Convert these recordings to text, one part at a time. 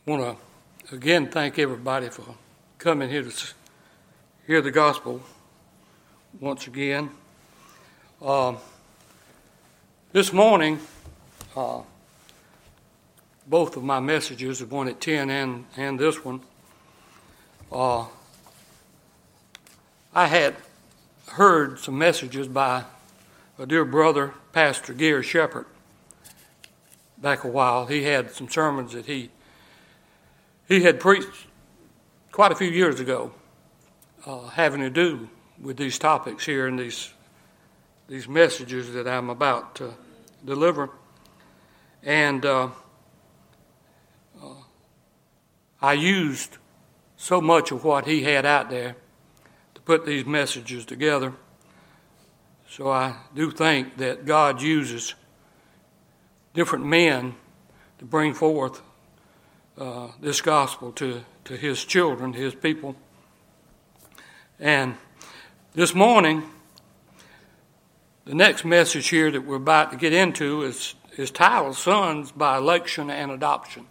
want to again thank everybody for coming here to hear the gospel once again. This morning, both of my messages, the one at 10 and this one, I had heard some messages by a dear brother, Pastor Gary Shepherd, back a while. He had some sermons that he had preached quite a few years ago, having to do with these topics here and these messages that I'm about to deliver. And I used so much of what he had out there to put these messages together. So I do think that God uses different men to bring forth this gospel to his children, his people. And this morning, the next message here that we're about to get into is titled Sons by Election and Adoption.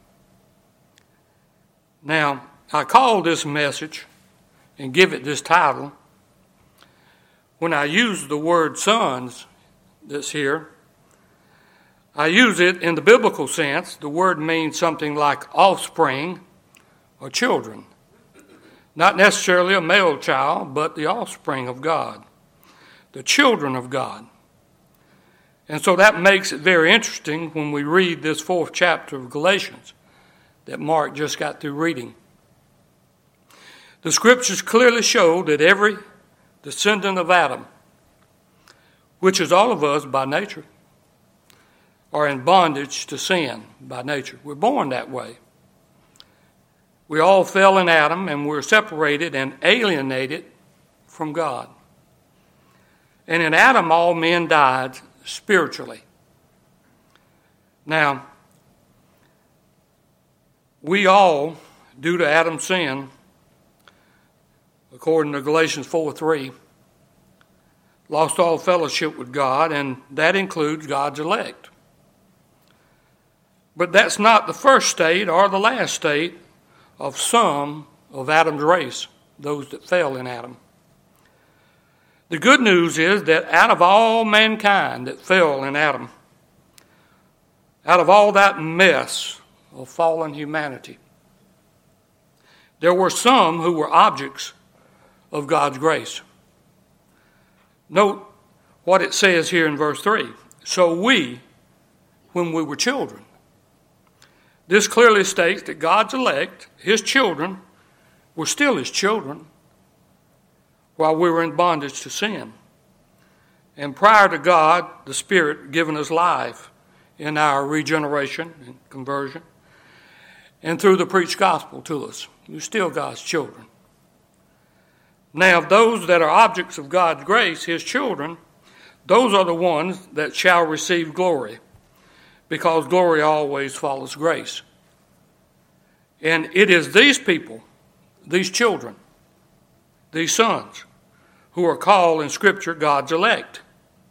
Now, I call this message and give it this title. When I use the word sons that's here, I use it in the biblical sense. The word means something like offspring or children. Not necessarily a male child, but the offspring of God, the children of God. And so that makes it very interesting when we read this 4th chapter of Galatians that Mark just got through reading. The scriptures clearly show that every descendant of Adam, which is all of us by nature, are in bondage to sin by nature. We're born that way. We all fell in Adam and we're separated and alienated from God. And in Adam, all men died spiritually. Now, we all, due to Adam's sin, according to Galatians 4:3, lost all fellowship with God, and that includes God's elect. But that's not the first state or the last state of some of Adam's race, those that fell in Adam. The good news is that out of all mankind that fell in Adam, out of all that mess of fallen humanity, there were some who were objects of God's grace. Note what it says here in verse 3. So we, when we were children. This clearly states that God's elect, his children, were still his children while we were in bondage to sin. And prior to God, the Spirit, giving us life in our regeneration and conversion, and through the preached gospel to us, we're still God's children. Now, those that are objects of God's grace, his children, those are the ones that shall receive glory, because glory always follows grace. And it is these people, these children, these sons, who are called in Scripture God's elect.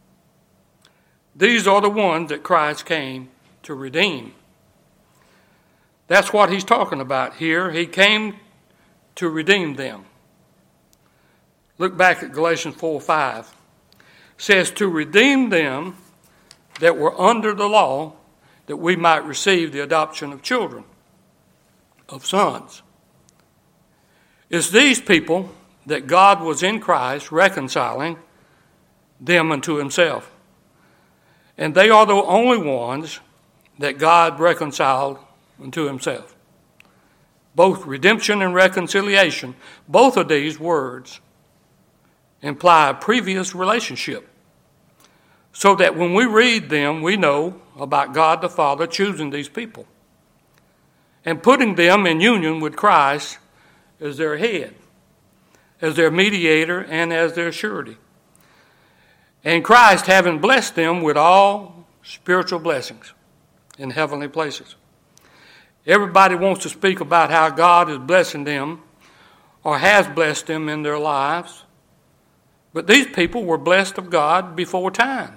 These are the ones that Christ came to redeem. That's what he's talking about here. He came to redeem them. Look back at Galatians 4:5. It says, to redeem them that were under the law, that we might receive the adoption of children, of sons. It's these people that God was in Christ reconciling them unto himself. And they are the only ones that God reconciled unto himself. Both redemption and reconciliation, both of these words imply a previous relationship. So that when we read them, we know about God the Father choosing these people and putting them in union with Christ as their head, as their mediator, and as their surety. And Christ having blessed them with all spiritual blessings in heavenly places. Everybody wants to speak about how God is blessing them or has blessed them in their lives. But these people were blessed of God before time.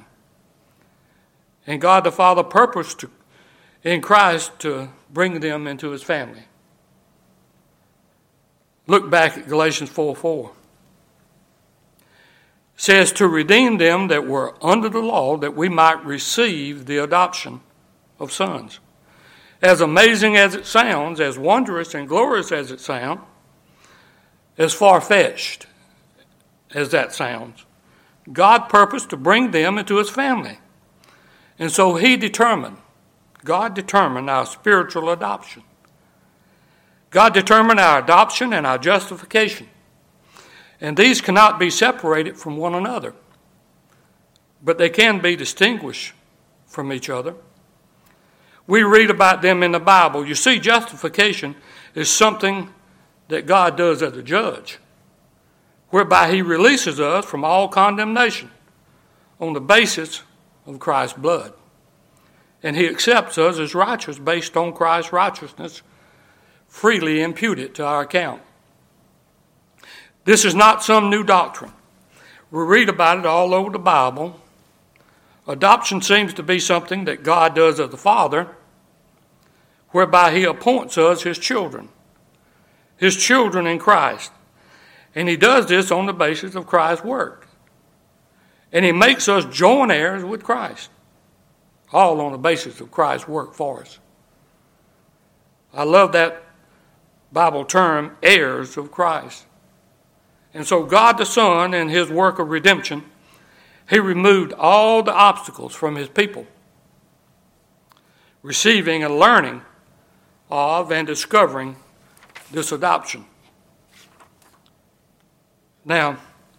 And God the Father purposed in Christ to bring them into his family, Look back at Galatians 4:4. It says, to redeem them that were under the law, that we might receive the adoption of sons. As amazing as it sounds, as wondrous and glorious as it sounds, as far-fetched as that sounds, God purposed to bring them into his family. And so God determined our spiritual adoption. God determined our adoption and our justification. And these cannot be separated from one another, but they can be distinguished from each other. We read about them in the Bible. You see, justification is something that God does as a judge, whereby he releases us from all condemnation on the basis of Christ's blood. And he accepts us as righteous based on Christ's righteousness freely imputed to our account. This is not some new doctrine. We read about it all over the Bible. Adoption seems to be something that God does as the Father, whereby he appoints us his children in Christ. And he does this on the basis of Christ's work. And he makes us joint heirs with Christ, all on the basis of Christ's work for us. I love that Bible term, heirs of Christ. And so God the Son, in his work of redemption, he removed all the obstacles from his people, receiving and learning of and discovering this adoption. Now,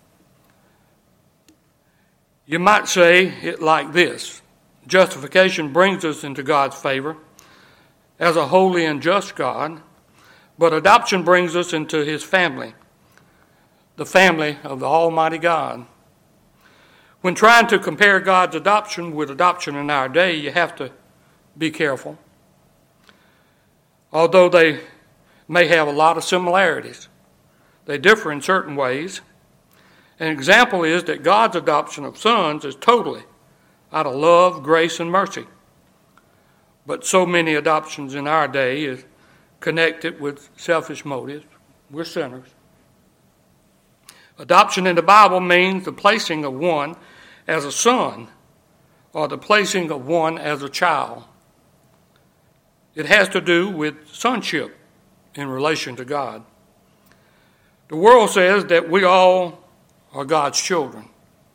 you might say it like this. Justification brings us into God's favor as a holy and just God, but adoption brings us into his family, the family of the Almighty God. When trying to compare God's adoption with adoption in our day, you have to be careful. Although they may have a lot of similarities, they differ in certain ways. An example is that God's adoption of sons is totally out of love, grace, and mercy. But so many adoptions in our day is connected with selfish motives. We're sinners. Adoption in the Bible means the placing of one as a son or the placing of one as a child. It has to do with sonship in relation to God. The world says that we all are God's children,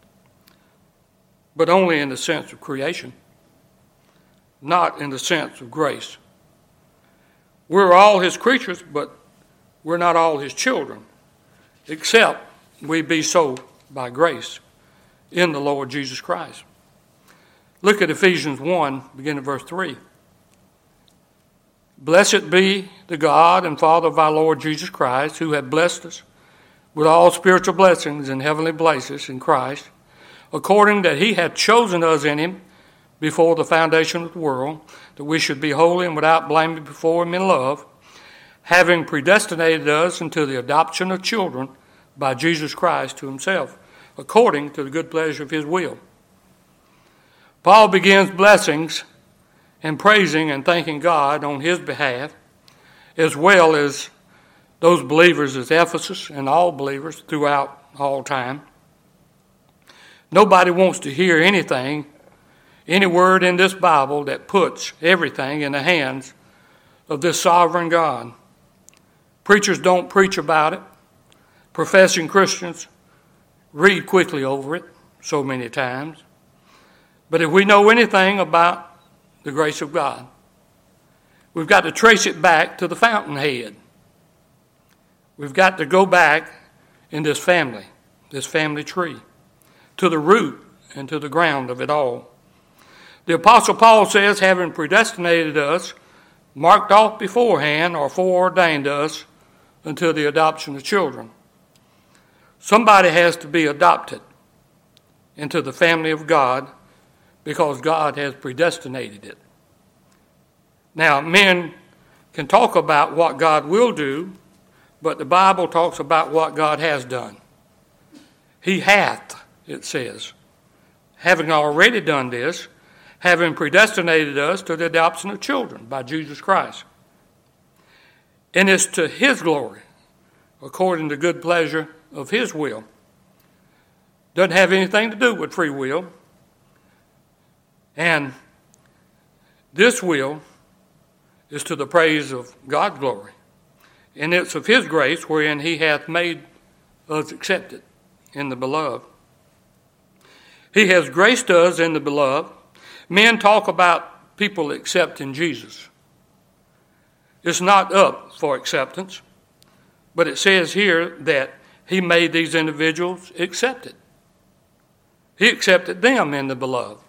but only in the sense of creation, not in the sense of grace. We're all his creatures, but we're not all his children, except we be so by grace in the Lord Jesus Christ. Look at Ephesians 1, beginning at verse 3. Blessed be the God and Father of our Lord Jesus Christ, who hath blessed us with all spiritual blessings in heavenly places in Christ, according that he hath chosen us in him before the foundation of the world, that we should be holy and without blame before him in love, having predestinated us unto the adoption of children by Jesus Christ to himself, according to the good pleasure of his will. Paul begins blessings and praising and thanking God on his behalf, as well as those believers at Ephesus and all believers throughout all time. Nobody wants to hear any word in this Bible that puts everything in the hands of this sovereign God. Preachers don't preach about it. Professing Christians read quickly over it so many times. But if we know anything about the grace of God, we've got to trace it back to the fountainhead. We've got to go back in this family tree, to the root and to the ground of it all. The Apostle Paul says, having predestinated us, marked off beforehand, or foreordained us until the adoption of children. Somebody has to be adopted into the family of God because God has predestinated it. Now, men can talk about what God will do, but the Bible talks about what God has done. He hath, it says, having already done this, having predestinated us to the adoption of children by Jesus Christ. And it's to his glory according to good pleasure of his will. Doesn't have anything to do with free will. And this will is to the praise of God's glory. And it's of his grace wherein he hath made us accepted in the beloved. He has graced us in the beloved. Men talk about people accepting Jesus. It's not up for acceptance, but it says here that he made these individuals accepted. He accepted them in the beloved.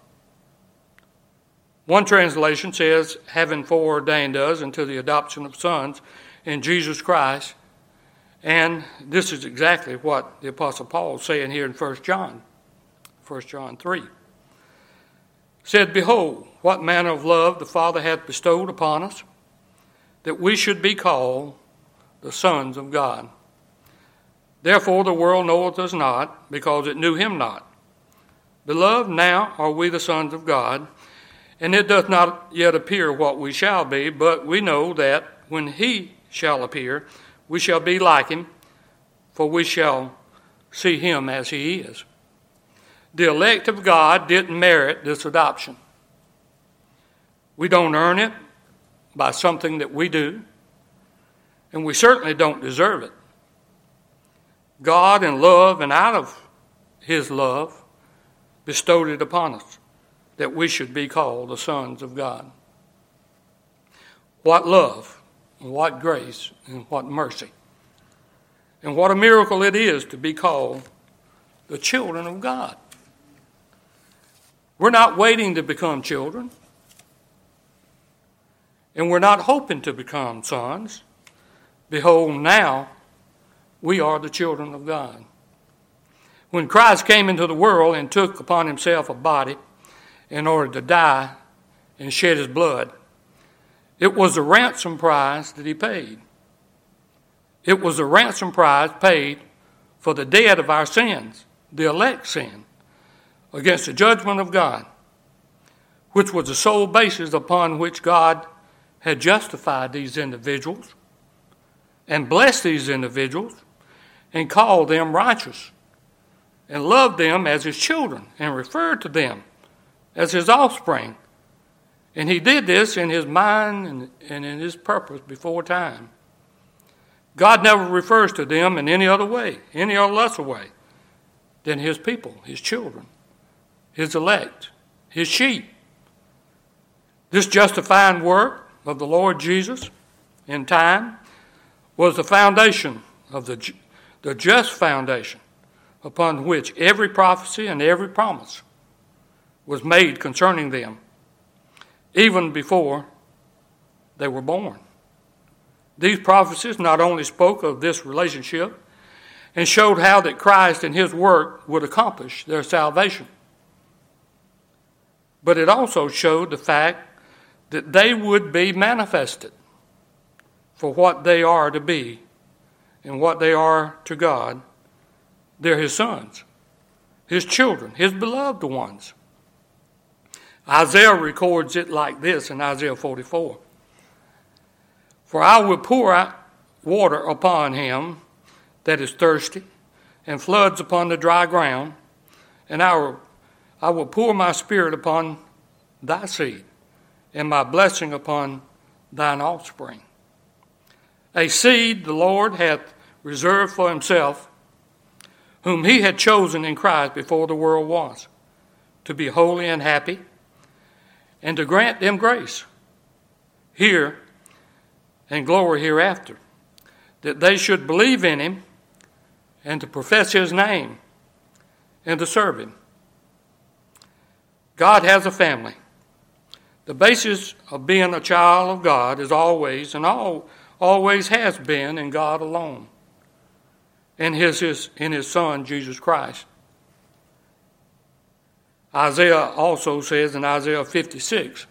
One translation says, having foreordained us unto the adoption of sons in Jesus Christ. And this is exactly what the Apostle Paul is saying here in 1 John 3. Said, behold, what manner of love the Father hath bestowed upon us, that we should be called the sons of God. Therefore the world knoweth us not, because it knew him not. Beloved, now are we the sons of God, and it doth not yet appear what we shall be, but we know that when he shall appear, we shall be like him, for we shall see him as he is. The elect of God didn't merit this adoption. We don't earn it by something that we do, and we certainly don't deserve it. God in love and out of his love bestowed it upon us, that we should be called the sons of God. What love, and what grace, and what mercy. And what a miracle it is to be called the children of God. We're not waiting to become children, and we're not hoping to become sons. Behold, now we are the children of God. When Christ came into the world and took upon himself a body in order to die and shed his blood, it was a ransom price that he paid. It was a ransom price paid for the debt of our sins, the elect sin, against the judgment of God, which was the sole basis upon which God had justified these individuals and blessed these individuals and called them righteous and loved them as his children and referred to them as his offspring. And he did this in his mind and in his purpose before time. God never refers to them in any other way, any other lesser way than his people, his children, his elect, his sheep. This justifying work of the Lord Jesus in time was the foundation of the just foundation upon which every prophecy and every promise was made concerning them, even before they were born. These prophecies not only spoke of this relationship and showed how that Christ and his work would accomplish their salvation, but it also showed the fact that they would be manifested for what they are to be and what they are to God. They're his sons, his children, his beloved ones. Isaiah records it like this in Isaiah 44. For I will pour out water upon him that is thirsty, and floods upon the dry ground, and I will pour my spirit upon thy seed, and my blessing upon thine offspring. A seed the Lord hath reserved for himself, whom he had chosen in Christ before the world was, to be holy and happy, and to grant them grace here and glory hereafter, that they should believe in him and to profess his name and to serve him. God has a family. The basis of being a child of God is always and always has been in God alone and in his Son, Jesus Christ. Isaiah also says in Isaiah 56,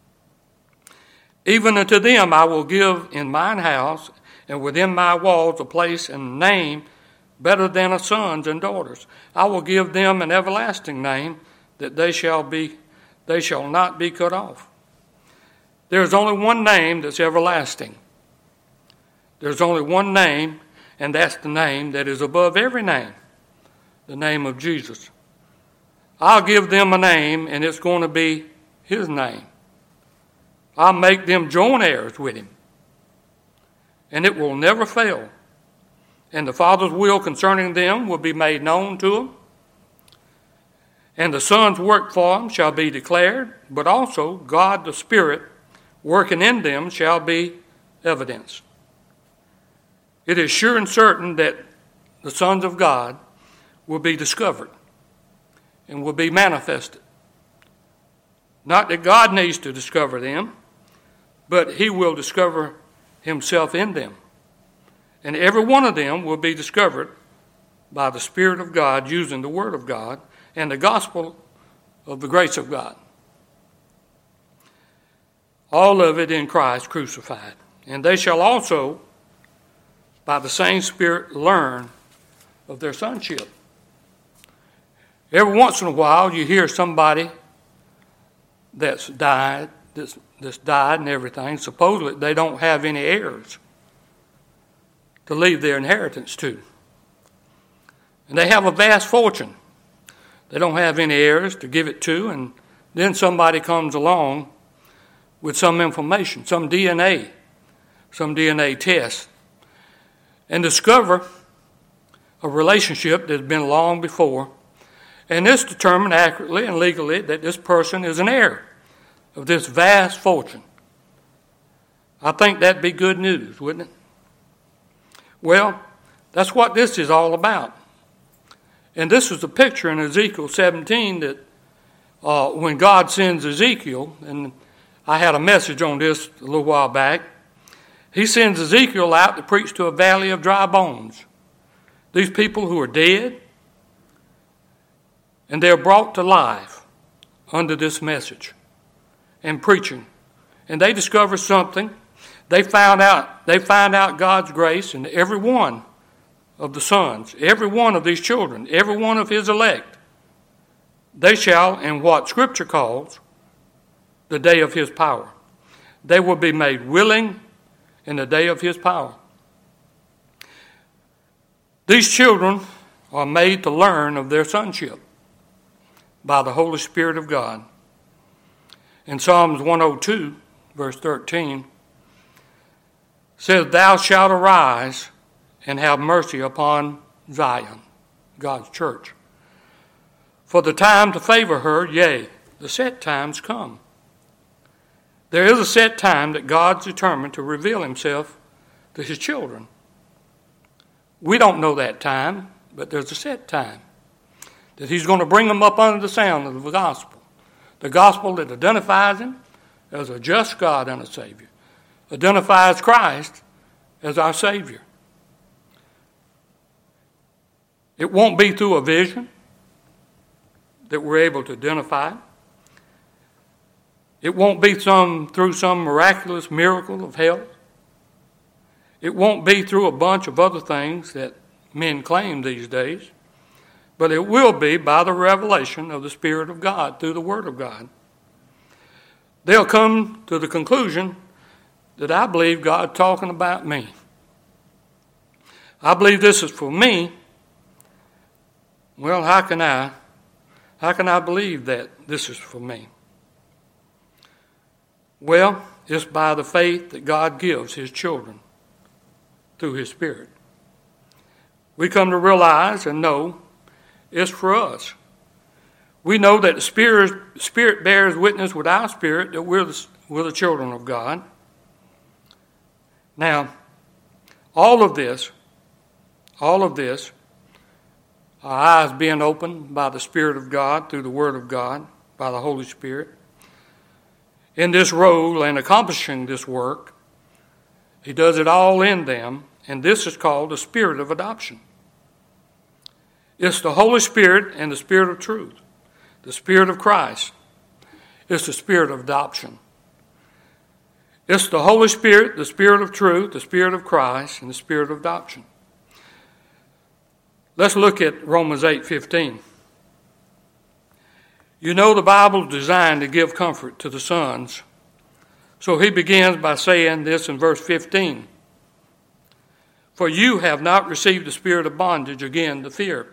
even unto them I will give in mine house and within my walls a place and a name better than of sons and daughters. I will give them an everlasting name, that they shall not be cut off. There's only one name that's everlasting. There's only one name, and that's the name that is above every name, the name of Jesus. I'll give them a name, and it's going to be his name. I'll make them joint heirs with him, and it will never fail. And the Father's will concerning them will be made known to them, and the Son's work for them shall be declared, but also God the Spirit working in them shall be evidence. It is sure and certain that the sons of God will be discovered and will be manifested. Not that God needs to discover them, but he will discover himself in them. And every one of them will be discovered by the Spirit of God using the Word of God and the gospel of the grace of God. All of it in Christ crucified. And they shall also, by the same Spirit, learn of their sonship. Every once in a while you hear somebody that's died and everything. Supposedly they don't have any heirs to leave their inheritance to. And they have a vast fortune. They don't have any heirs to give it to, and then somebody comes along with some information, some DNA test, and discover a relationship that's been long before, and it's determined accurately and legally that this person is an heir of this vast fortune. I think that'd be good news, wouldn't it? Well, that's what this is all about. And this is a picture in Ezekiel 17 that when God sends Ezekiel, and I had a message on this a little while back, he sends Ezekiel out to preach to a valley of dry bones. These people who are dead, and they're brought to life under this message and preaching. And they discover something. They find out God's grace in every one of the sons, every one of these children, every one of his elect. They shall, in what Scripture calls, the day of his power. They will be made willing in the day of his power. These children are made to learn of their sonship by the Holy Spirit of God. In Psalms 102, verse 13, says, "Thou shalt arise and have mercy upon Zion," God's church. "For the time to favor her, yea, the set times come." There is a set time that God's determined to reveal himself to his children. We don't know that time, but there's a set time that he's going to bring them up under the sound of the gospel that identifies him as a just God and a Savior, identifies Christ as our Savior. It won't be through a vision that we're able to identify. It won't be through some miraculous miracle of health. It won't be through a bunch of other things that men claim these days. But it will be by the revelation of the Spirit of God through the Word of God. They'll come to the conclusion that I believe God's talking about me. I believe this is for me. Well, how can I believe that this is for me? Well, it's by the faith that God gives his children through his Spirit. We come to realize and know it's for us. We know that the Spirit bears witness with our spirit that we're the children of God. Now, all of this, our eyes being opened by the Spirit of God through the Word of God, by the Holy Spirit, in this role and accomplishing this work, he does it all in them, and this is called the Spirit of adoption. It's the Holy Spirit and the Spirit of truth, the Spirit of Christ. It's the Spirit of adoption. It's the Holy Spirit, the Spirit of truth, the Spirit of Christ, and the Spirit of adoption. Let's look at Romans 8:15. You know the Bible is designed to give comfort to the sons. So he begins by saying this in verse 15. For you have not received the spirit of bondage again to fear.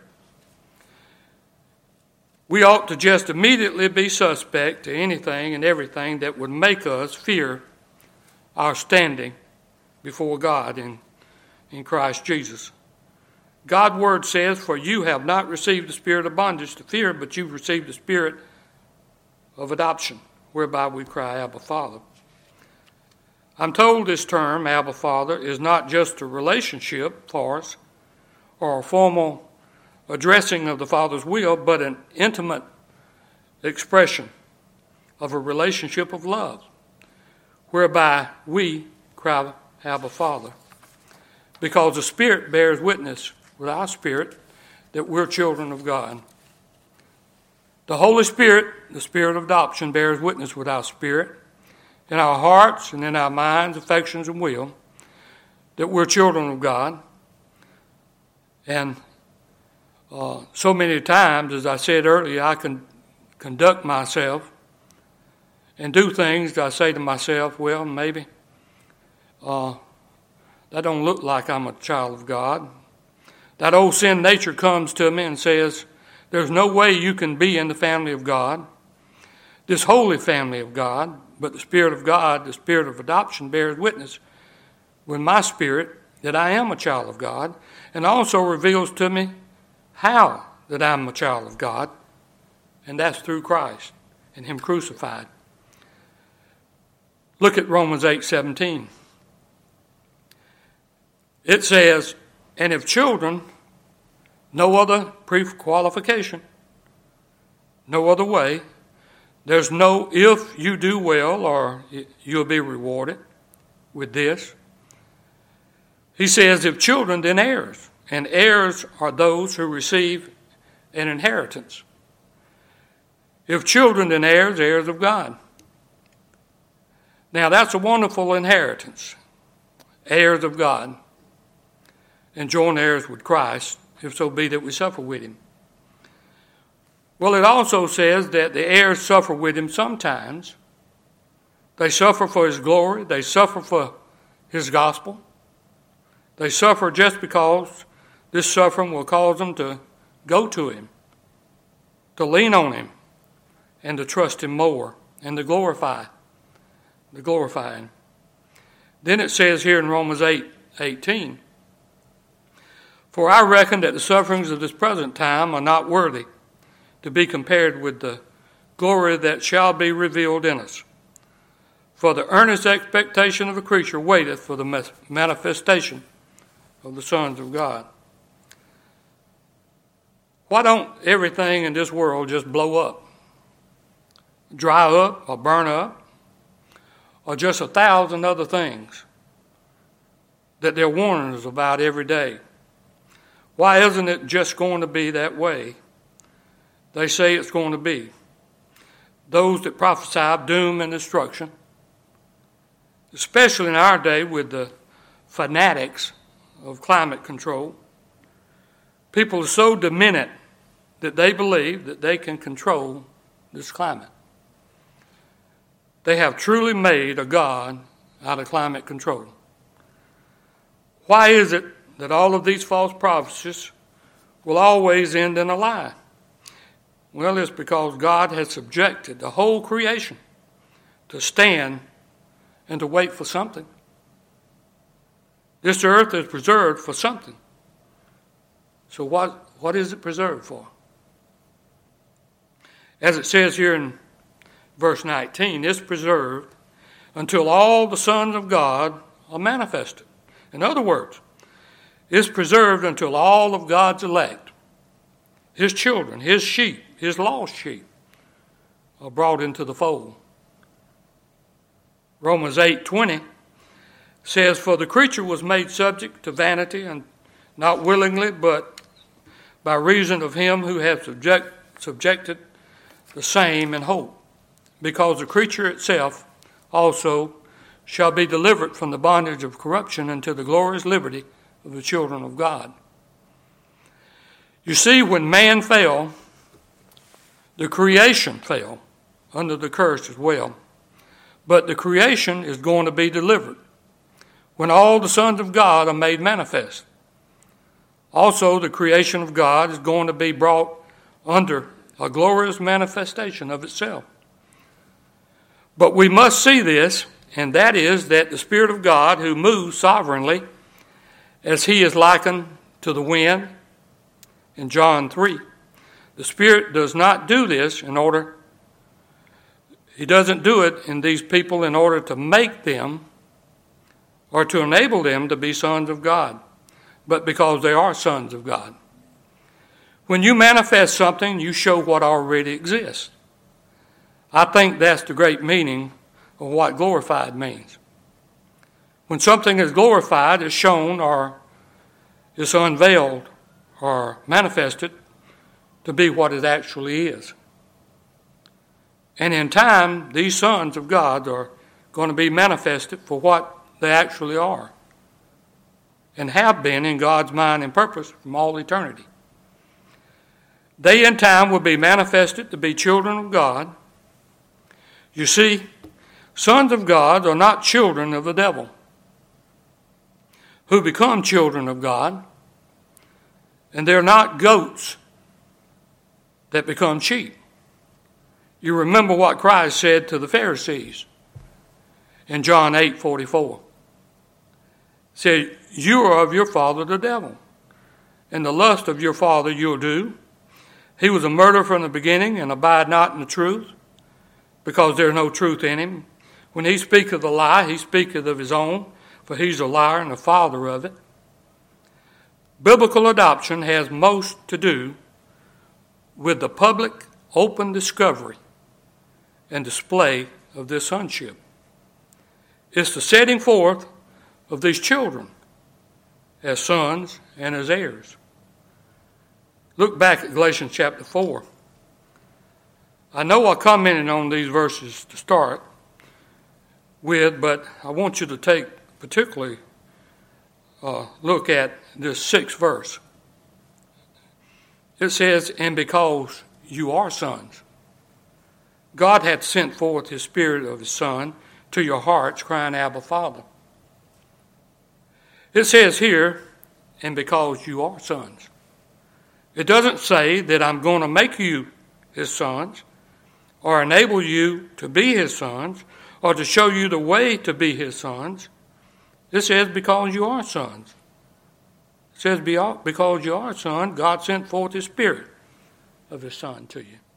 We ought to just immediately be suspect to anything and everything that would make us fear our standing before God in Christ Jesus. God's word says, for you have not received the spirit of bondage to fear, but you've received the spirit of adoption, whereby we cry, Abba, Father. I'm told this term, Abba, Father, is not just a relationship for us or a formal addressing of the Father's will, but an intimate expression of a relationship of love, whereby we cry, Abba, Father. Because the Spirit bears witness with our spirit that we're children of God. The Holy Spirit, the Spirit of adoption, bears witness with our spirit, in our hearts and in our minds, affections, and will, that we're children of God. And so many times, as I said earlier, I can conduct myself and do things that I say to myself, well, maybe that don't look like I'm a child of God. That old sin nature comes to me and says, there's no way you can be in the family of God, this holy family of God, but the Spirit of God, the Spirit of adoption, bears witness with my spirit that I am a child of God, and also reveals to me how that I'm a child of God, and that's through Christ and Him crucified. Look at Romans 8:17. It says, and if children, no other pre-qualification, no other way, there's no if you do well or you'll be rewarded with this. He says, if children, then heirs. And heirs are those who receive an inheritance. If children, then heirs, heirs of God. Now that's a wonderful inheritance. Heirs of God. And joint heirs with Christ, if so be that we suffer with Him. Well, it also says that the heirs suffer with Him sometimes. They suffer for His glory. They suffer for His gospel. They suffer just because this suffering will cause them to go to Him, to lean on Him, and to trust Him more, and to glorify Him. Then it says here in Romans 8:18, for I reckon that the sufferings of this present time are not worthy to be compared with the glory that shall be revealed in us. For the earnest expectation of a creature waiteth for the manifestation of the sons of God. Why don't everything in this world just blow up, dry up, or burn up, or just 1,000 other things that they're warning us about every day? Why isn't it just going to be that way? They say it's going to be. Those that prophesy of doom and destruction, especially in our day with the fanatics of climate control, people are so demented that they believe that they can control this climate. They have truly made a God out of climate control. Why is it that all of these false prophecies will always end in a lie? Well, it's because God has subjected the whole creation to stand and to wait for something. This earth is preserved for something. So what is it preserved for? As it says here in verse 19, it's preserved until all the sons of God are manifested. In other words, it's preserved until all of God's elect, His children, His sheep, His lost sheep, are brought into the fold. Romans 8:20 says, for the creature was made subject to vanity, and not willingly, but by reason of Him who hath subjected the same in hope, because the creature itself also shall be delivered from the bondage of corruption into the glorious liberty of the children of God. You see, when man fell, the creation fell under the curse as well. But the creation is going to be delivered when all the sons of God are made manifest. Also, the creation of God is going to be brought under a glorious manifestation of itself. But we must see this, and that is that the Spirit of God, who moves sovereignly, as he is likened to the wind in John 3, the Spirit does not do this he doesn't do it in these people in order to make them or to enable them to be sons of God, but because they are sons of God. When you manifest something, you show what already exists. I think that's the great meaning of what glorified means. When something is glorified, it's shown or is unveiled or manifested to be what it actually is. And in time, these sons of God are going to be manifested for what they actually are and have been in God's mind and purpose from all eternity. They in time will be manifested to be children of God. You see, sons of God are not children of the devil, who become children of God, and they're not goats that become sheep. You remember what Christ said to the Pharisees in John 8:44. He said, "You are of your father the devil, and the lust of your father you'll do. He was a murderer from the beginning and abide not in the truth, because there is no truth in him. When he speaketh a lie, he speaketh of his own, for he's a liar and the father of it." Biblical adoption has most to do with the public open discovery and display of this sonship. It's the setting forth of these children as sons and as heirs. Look back at Galatians chapter 4. I know I commented on these verses to start with, but I want you to take particularly look at this 6th verse. It says, "And because you are sons, God hath sent forth his Spirit of his Son to your hearts, crying, Abba, Father." It says here, "And because you are sons." It doesn't say that I'm going to make you his sons or enable you to be his sons or to show you the way to be his sons. It says because you are sons. It says because you are sons, God sent forth his Spirit of his Son to you.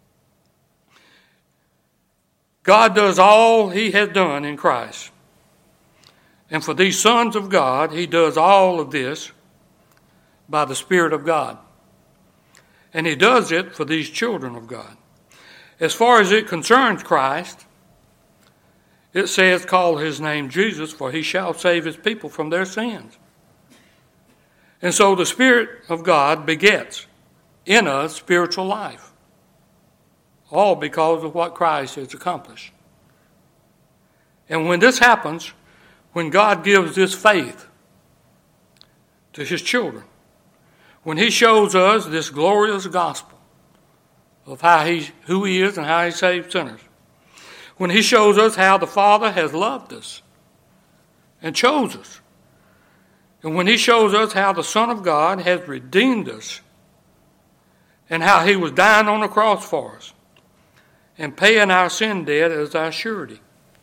God does all he has done in Christ. And for these sons of God, he does all of this by the Spirit of God. And he does it for these children of God. As far as it concerns Christ, it says, "Call his name Jesus, for he shall save his people from their sins." And so the Spirit of God begets in us spiritual life, all because of what Christ has accomplished. And when this happens, when God gives this faith to his children, when he shows us this glorious gospel of who he is and how he saves sinners, when he shows us how the Father has loved us and chose us, and when he shows us how the Son of God has redeemed us and how he was dying on the cross for us and paying our sin debt as our surety.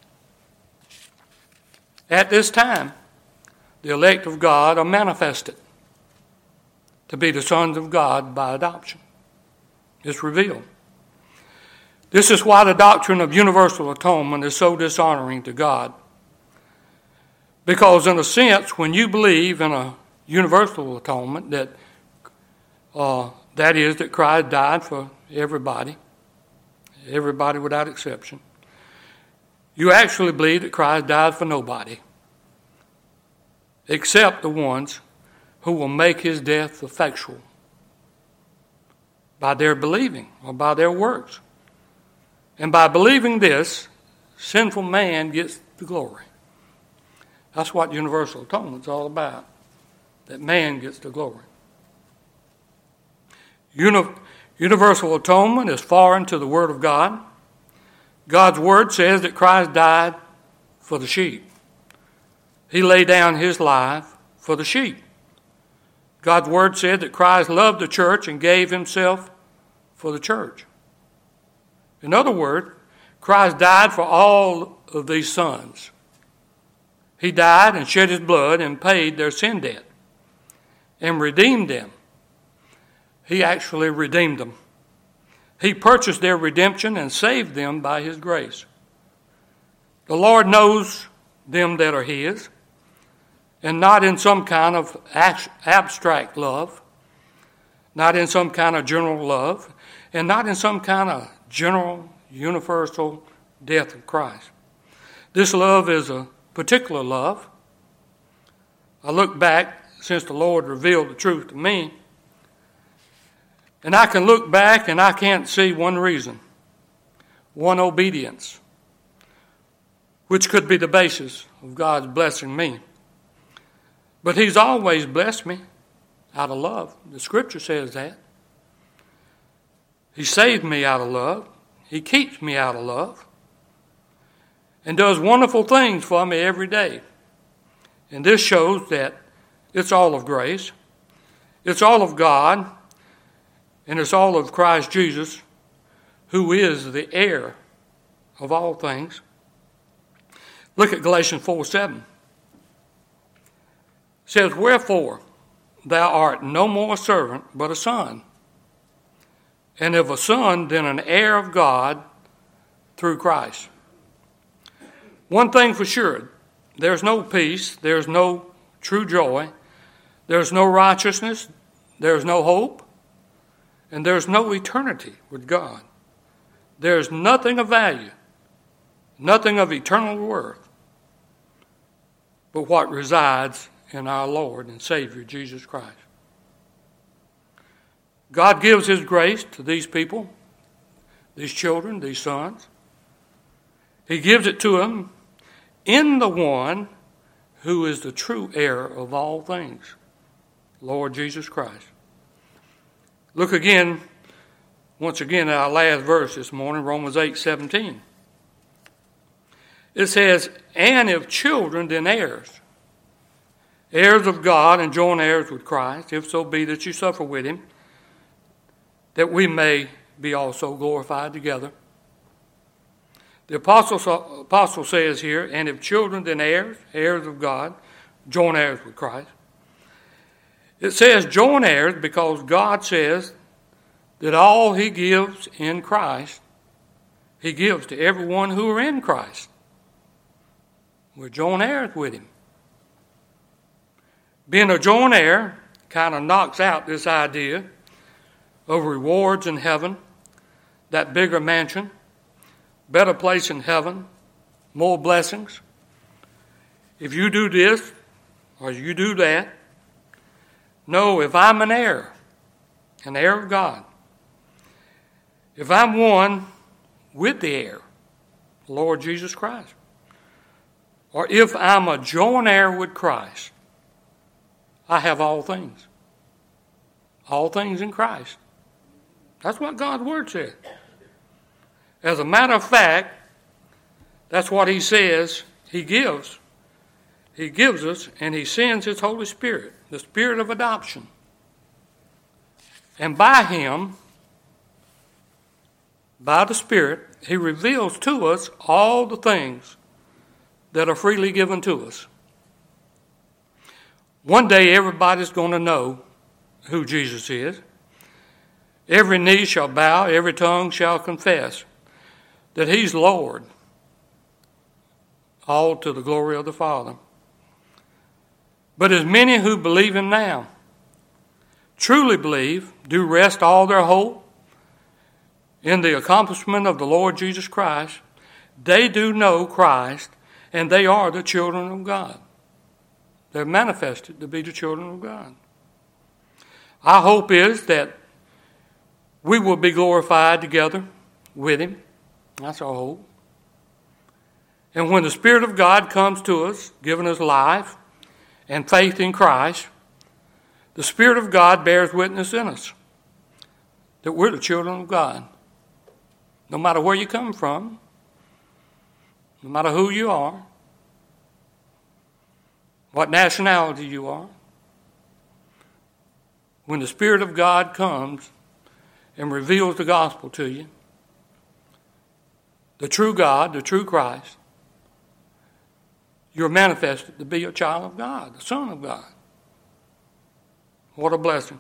At this time, the elect of God are manifested to be the sons of God by adoption. It's revealed. This is why the doctrine of universal atonement is so dishonoring to God. Because in a sense, when you believe in a universal atonement, that is that Christ died for everybody without exception, you actually believe that Christ died for nobody, except the ones who will make his death effectual by their believing or by their works. And by believing this, sinful man gets the glory. That's what universal atonement is all about, that man gets the glory. Universal atonement is foreign to the Word of God. God's Word says that Christ died for the sheep. He laid down his life for the sheep. God's word said that Christ loved the church and gave himself for the church. In other words, Christ died for all of these sons. He died and shed his blood and paid their sin debt and redeemed them. He actually redeemed them. He purchased their redemption and saved them by his grace. The Lord knows them that are his, and not in some kind of abstract love, not in some kind of general love, and not in some kind of general, universal death of Christ. This love is a particular love. I look back since the Lord revealed the truth to me, and I can look back and I can't see one reason, one obedience, which could be the basis of God's blessing me. But he's always blessed me out of love. The scripture says that. He saved me out of love. He keeps me out of love. And does wonderful things for me every day. And this shows that it's all of grace. It's all of God. And it's all of Christ Jesus, who is the heir of all things. Look at Galatians 4:7. It says, "Wherefore thou art no more a servant, but a son. And if a son, then an heir of God through Christ." One thing for sure, there's no peace, there's no true joy, there's no righteousness, there's no hope, and there's no eternity with God. There's nothing of value, nothing of eternal worth, but what resides in our Lord and Savior, Jesus Christ. God gives his grace to these people, these children, these sons. He gives it to them in the one who is the true heir of all things, Lord Jesus Christ. Look again, once again, at our last verse this morning, Romans 8:17. It says, "And if children, then heirs, heirs of God and joint heirs with Christ, if so be that you suffer with him, that we may be also glorified together." The apostle says here, "And if children, then heirs, heirs of God, joint heirs with Christ." It says joint heirs because God says that all he gives in Christ, he gives to everyone who are in Christ. We're joint heirs with him. Being a joint heir kind of knocks out this idea of rewards in heaven, that bigger mansion, better place in heaven, more blessings. If you do this or you do that. No, if I'm an heir of God, if I'm one with the heir, the Lord Jesus Christ, or if I'm a joint heir with Christ, I have all things. All things in Christ. That's what God's word says. As a matter of fact, that's what he says he gives. He gives us, and he sends his Holy Spirit, the Spirit of adoption. And by him, by the Spirit, he reveals to us all the things that are freely given to us. One day everybody's going to know who Jesus is. Every knee shall bow, every tongue shall confess that he's Lord, all to the glory of the Father. But as many who believe him now, truly believe, do rest all their hope in the accomplishment of the Lord Jesus Christ, they do know Christ, and they are the children of God. They're manifested to be the children of God. Our hope is that we will be glorified together with him. That's our hope. And when the Spirit of God comes to us, giving us life and faith in Christ, the Spirit of God bears witness in us that we're the children of God. No matter where you come from, no matter who you are, what nationality you are. When the Spirit of God comes and reveals the gospel to you, the true God, the true Christ, you're manifested to be a child of God, a son of God. What a blessing.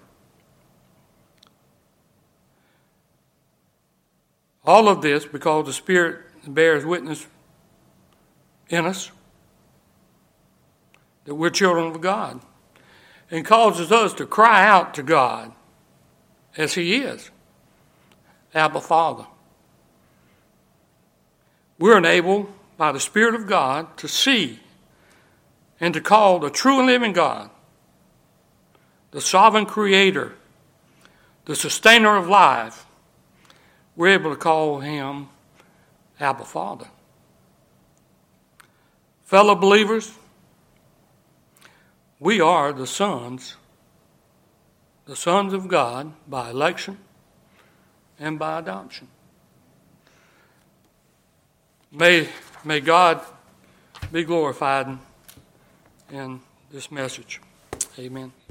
All of this because the Spirit bears witness in us that we're children of God and causes us to cry out to God as He is, Abba, Father. We're enabled by the Spirit of God to see and to call the true and living God, the sovereign Creator, the sustainer of life. We're able to call Him Abba, Father. Fellow believers, we are the sons of God by election and by adoption. May God be glorified in this message. Amen.